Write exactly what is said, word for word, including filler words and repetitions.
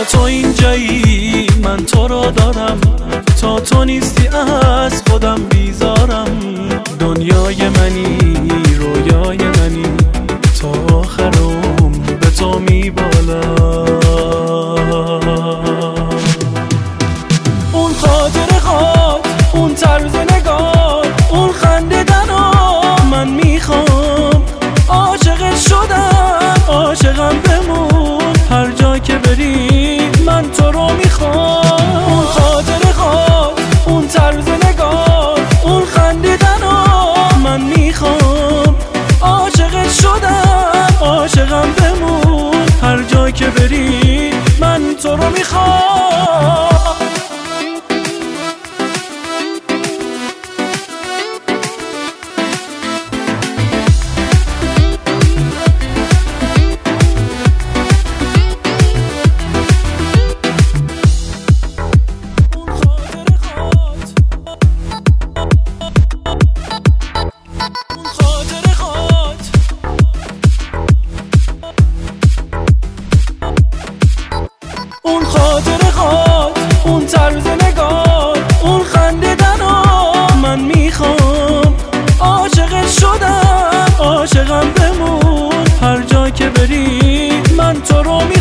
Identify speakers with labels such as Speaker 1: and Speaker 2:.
Speaker 1: تا تو اینجایی من تو رو دارم، تا تو نیستی از خودم بیزارم. دنیای منی رویای منی، تا آخرم به تو میبالم. اون خاطر خاط، اون طرز نگاه، اون خندیدنا من میخوام. عاشقت شدم عاشقم بمون، هر جا که بری من تو رو میخوام. اون خاطر خاط، اون طرز نگاه، اون خندیدنا من میخوام. عاشقت شدم عاشقم بمون، هر جا که بری من تو رو میخوام. اون خاطر خاط، اون طرز نگاه، اون خندیدنا من میخوام. عاشقت شدم عاشقم بمون، هر جا که بری من تو رو